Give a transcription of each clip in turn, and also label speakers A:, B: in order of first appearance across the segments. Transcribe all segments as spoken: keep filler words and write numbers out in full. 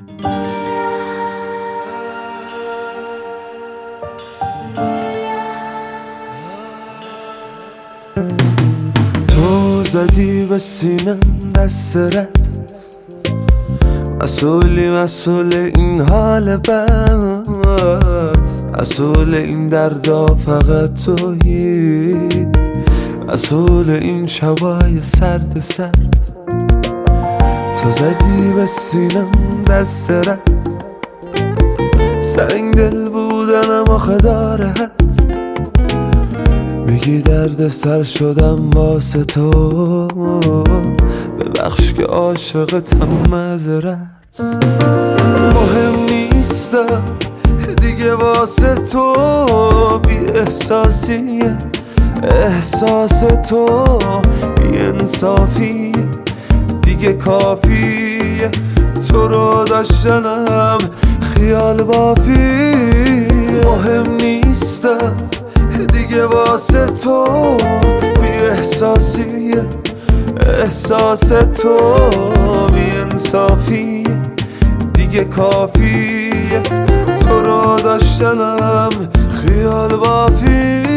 A: تو زدی به سینم دست رد، مسئولی مسئول این حال بد، مسئول این دردا فقط تویی، مسئول این شبای سرد سرد. تو زدی به سینم دست رد، سنگ دل بودنم آخه داره حد. میگی درد سر شدم واسه تو، ببخش که عاشقتم معذرت. مهم نیستم دیگه واسه تو، بی احساسیه احساس تو، بی انصافی دیگه کافیه. تو رو داشتنم خیال بافی. مهم نیستم دیگه واسه تو، بی احساسیه احساس تو، بی انصافی دیگه کافیه. تو رو داشتنم خیال بافیه.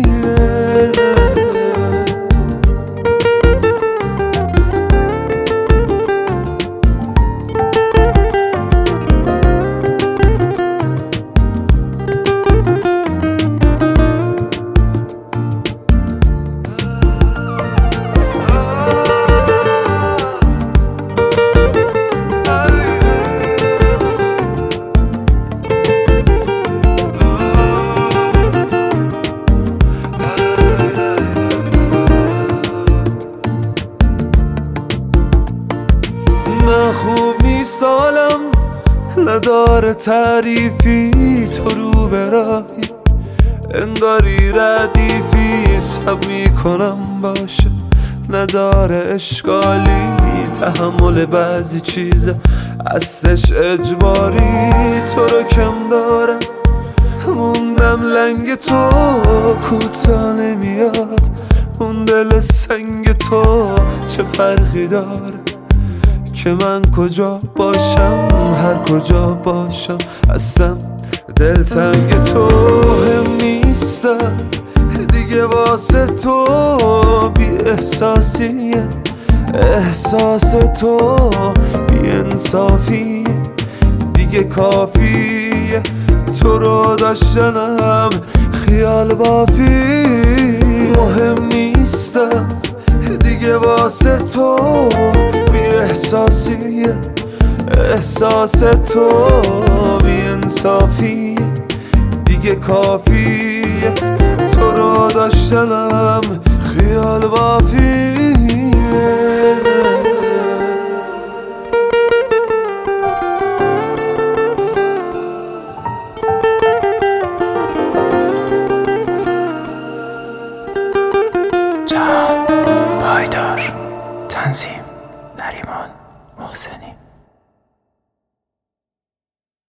A: نه خوب نیست حالم، نداره تعریفی. تو رو به راهی انگاری ردیفی، سب میکنم باشه نداره اشکالی. تحمل بعضی چیزه هستش اجباری. تو رو کم دارم موندم لنگ تو، کوتا نمیاد اون دل سنگ تو. چه فرقی داره که من کجا باشم، هر کجا باشم هستم دلتنگ تو. مهم نیستم دیگه واسه تو، بی احساسیه احساس تو، بی انصافی دیگه کافیه. تو رو داشتنم خیال بافی. مهم نیستم دیگه واسه تو، بی احساسیه احساس تو، بی انصافی دیگه کافیه. تو رو داشتنم خیال بافی.